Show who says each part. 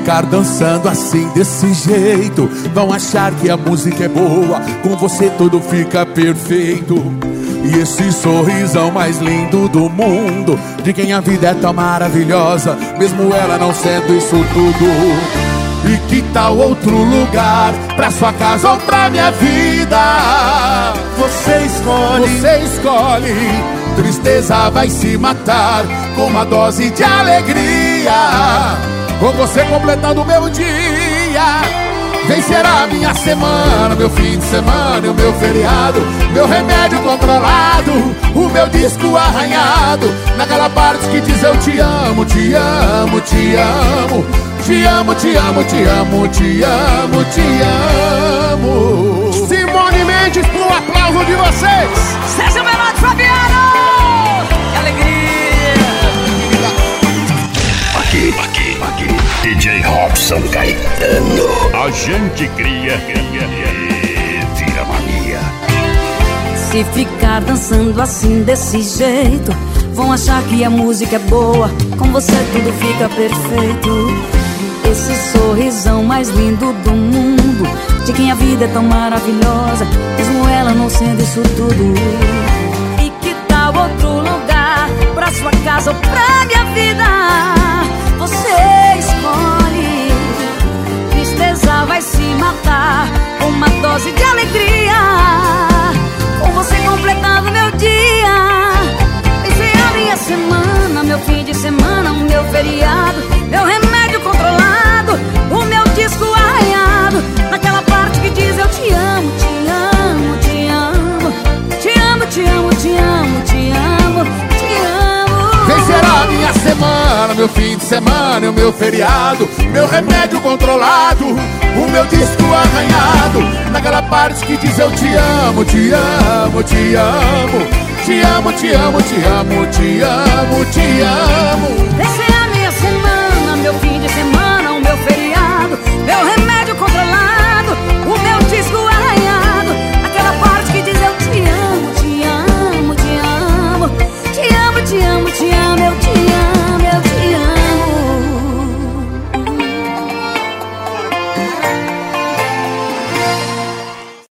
Speaker 1: ficar dançando assim desse jeito, vão achar que a música é boa, com você tudo fica perfeito. E esse sorrisão mais lindo do mundo, de quem a vida é tão maravilhosa, mesmo ela não sendo isso tudo. E que tal outro lugar, pra sua casa ou pra minha vida? Você escolhe. Tristeza vai se matar com uma dose de alegria, com você completando o meu dia. Vencerá a minha semana, meu fim de semana e o meu feriado, meu remédio controlado, o meu disco arranhado, naquela parte que diz eu te amo, te amo, te amo, te amo, te amo, te amo, te amo, te amo.
Speaker 2: Simone Mendes, pro aplauso de vocês.
Speaker 3: Sérgio Melado, Fabiano. Que alegria.
Speaker 4: Aqui, DJ Robson Caetano.
Speaker 5: A gente cria
Speaker 4: e vira mania.
Speaker 3: Se ficar dançando assim desse jeito, vão achar que a música é boa, com você tudo fica perfeito. Esse sorrisão mais lindo do mundo, de quem a vida é tão maravilhosa, mesmo ela não sendo isso tudo. E que tal outro lugar, pra sua casa ou pra minha vida? Você escolhe. Tristeza vai se matar com uma dose de alegria, com você completando meu dia. Esse é a minha semana, meu fim de semana, o meu feriado, meu remédio controlado, o meu disco arranhado, naquela parte que diz eu te amo, te amo, te amo, te amo, te amo, te amo, te amo, te amo.
Speaker 1: Vencerá a minha semana, meu fim de semana e o meu feriado, meu remédio controlado, o meu disco arranhado, naquela parte que diz eu te amo, te amo, te amo, te amo, te amo, te amo, te amo, te amo.